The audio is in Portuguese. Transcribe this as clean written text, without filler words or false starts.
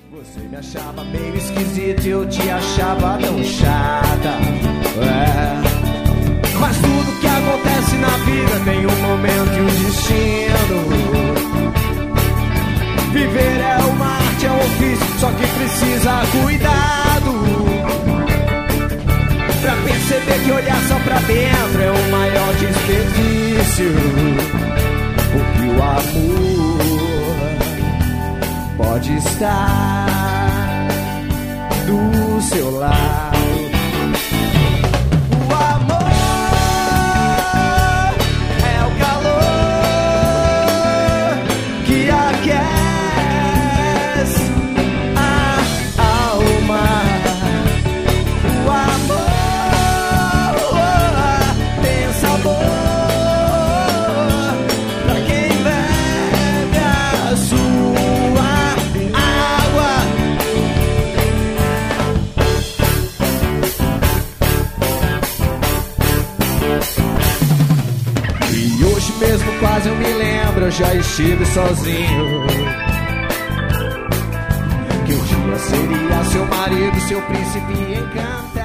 Você me achava meio esquisito e eu te achava tão chata. Mas tudo que acontece na vida tem um momento e um destino. Viver é uma arte, é um ofício, só que precisa cuidado. Pra perceber que olhar só pra dentro é o maior desperdício. Porque o amor pode estar do seu lado. O amor é o calor que aquece a alma. O amor tem sabor pra quem bebe a sua água. E hoje mesmo quase eu me lembro, eu já estive sozinho, que um dia seria seu marido, seu príncipe encantado.